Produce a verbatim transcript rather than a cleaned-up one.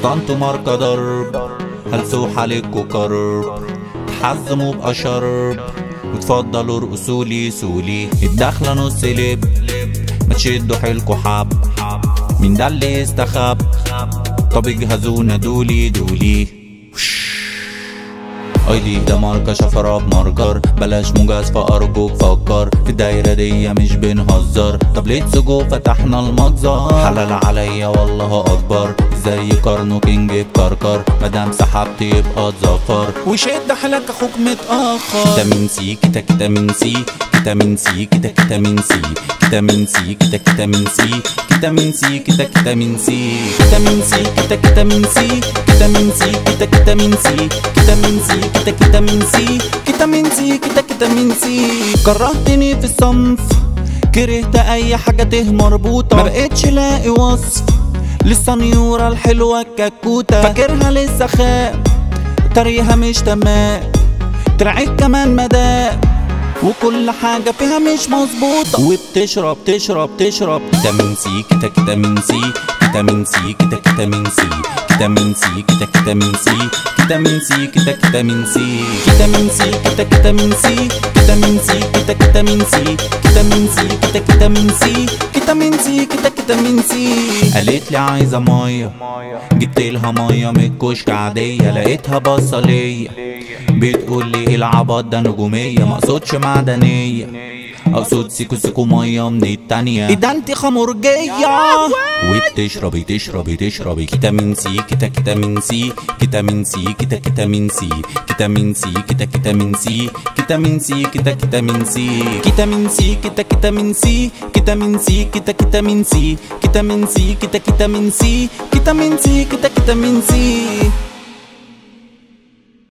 طنط ماركة ضرب، هلسوح عليكوا كرب، تحزموا بقى شرب وتفضلوا ارقصولي سولي. الدخلة نص لب، ما تشدوا حيلكوا حب، مين ده اللي يستخب؟ طب اجهزونا دولي دولي. ايدي ده ماركة شفرة بماركر، بلاش مجاز فأرجوك فكر، في الدايرة دي مش بنهزر. طب ليه تسجوا فتحنا المجزر؟ حلال عليا والله اكبر، زي كارنو كينج بكركر، مادام سحبت يبقى اتظفر، وشد حيلك اخوك متأخر. فيتامين سي كتا فيتامين سي، فيتامين سي كتا فيتامين سي، فيتامين سي كتا فيتامين سي، فيتامين سي كتا فيتامين سي، فيتامين سي كتا فيتامين سي، فيتامين سي كتا فيتامين سي، فيتامين سي كتا فيتامين سي، فيتامين سي كتا فيتامين سي. كرهتني في الصنف، كرهت اي حاجة ته مربوطة، ما بقتش لاقي وصف للسنيورة الحلوة الكتكوتة. فاكرها لسه خام، طريقها مش تمام، طلعت كمان مدام، وكل حاجة فيها مش مظبوطة. وبتشرب تشرب تشرب فيتامين سي كتا فيتامين سي، فيتامين سي كتا فيتامين سي، فيتامين سي كتا فيتامين سي، فيتامين سي كتا فيتامين سي، فيتامين سي كتا فيتامين سي، فيتامين سي كتا فيتامين سي، فيتامين سي كتا فيتامين سي، فيتامين سي كتا فيتامين سي. قالت لي عايزة مية، جبت لها مية من الكشك عادية، لقيتها بصلية بتقول لي ايه العبط ده نجومية، مقصودش معدنية، اقصد سيكو سيكو مية من التانية. ايه ده انت خمرجية؟ وبتشربي تشربي تشربي فيتامين سي كتا فيتامين سي، فيتامين سي كتا فيتامين سي، فيتامين سي كتا فيتامين سي، فيتامين سي كتا فيتامين سي، فيتامين سي كتا فيتامين سي، فيتامين سي كتا فيتامين سي، فيتامين سي كتا فيتامين سي، فيتامين سي كتا فيتامين سي.